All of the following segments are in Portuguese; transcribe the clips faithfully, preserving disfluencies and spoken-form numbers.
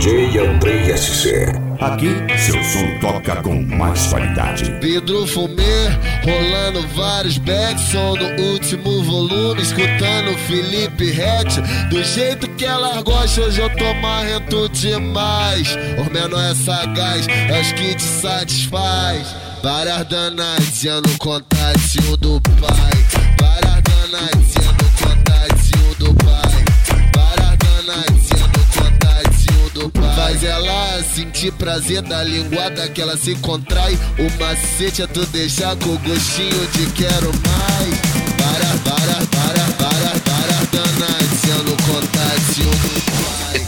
J Andrei S C. Aqui, seu som toca com mais qualidade. Vidro fumê, rolando vários backs, som no último volume, escutando Felipe Ret. Do jeito que ela gosta, hoje eu tô marrento demais. O menor é sagaz, é os que te satisfaz. Várias danadinhas no contatinho do pai. Várias danadinhas no contatinho do pai. Várias danadinhas no contatinho do pai. Faz ela sentir prazer da linguada que ela se contrai. O macete é tu deixar com gostinho de quero mais. Várias, várias, várias, várias, várias danadinhas no contatinho do pai.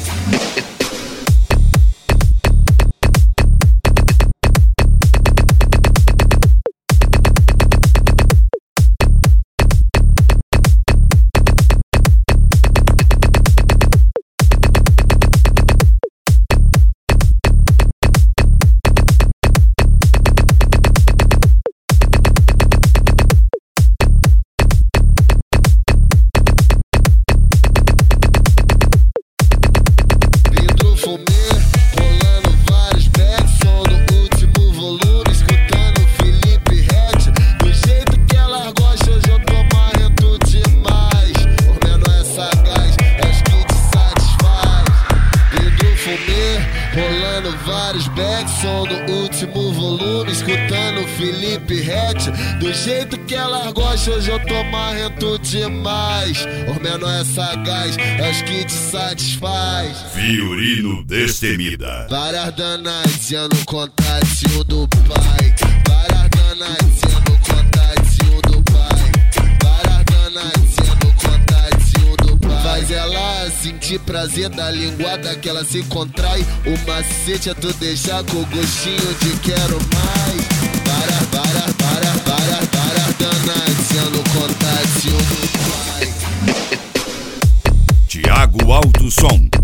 Rolando vários backs, som no último volume, escutando Felipe Ret. Do jeito que ela gosta, hoje eu tô marrento demais. O menor é sagaz, é os que te satisfaz. Fiorino Destemida. Várias danadinhas no contatinho do pai. Várias danadinhas no contatinho do pai. Várias danadinhas no contatinho do pai. Faz ela sentir prazer da linguada que ela se contrai. O macete é tu deixar com gostinho de quero mais. Várias, várias, várias, várias, várias danadinhas no contatinho do pai. Thiago Alto Som.